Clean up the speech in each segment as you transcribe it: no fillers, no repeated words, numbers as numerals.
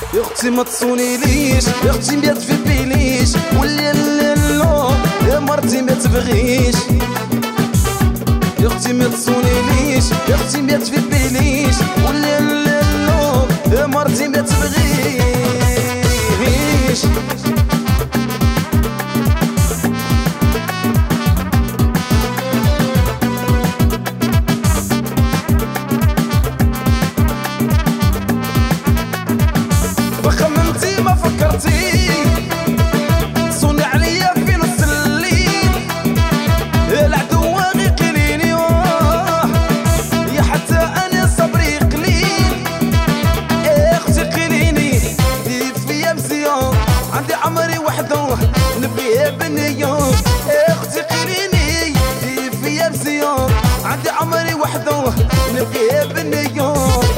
يا اختي ما تصونيليش، يا اختي ما تفبيليش، واللي اللو يا مرتي ما تبغيش. يا اختي ما تصونيليش، يا اختي ما تفبيليش، واللي اللو يا مرتي ما تبغيش. خممتي ما فكرتي صوني عليا في نص الليل، العدو غير قليلي يا حتى انا صبري قليل. اختي قليني دير فيا مزيان، عندي عمري وحده نبيه بنيه. اختي قليني دير فيا مزيان، عندي عمري وحده نبيه بنيه.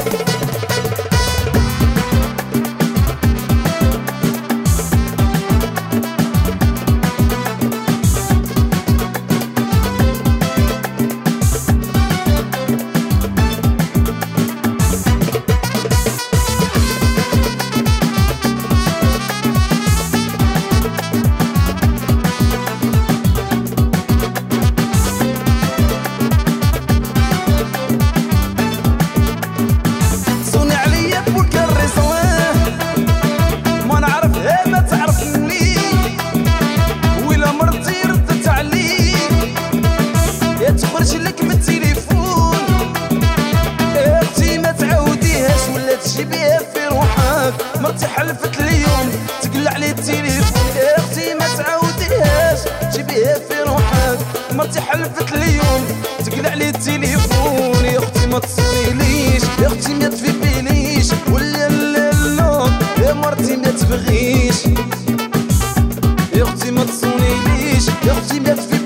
تخرج لك من التليفون اختي ما تعاوديهاش ولا تجيبيها في روحك. مرتي حلفت اليوم تقلع لي التليفون، اختي ما تعاوديهاش تجيبيها في روحك. مرتي حلفت اليوم تقلع لي التليفون. يا اختي ما تصونيليش، يا اختي ما تفيبيليش، ولا لا يا مرتي ما تبغيش. يا اختي ما تصونيليش، يا اختي ما تفيبيليش،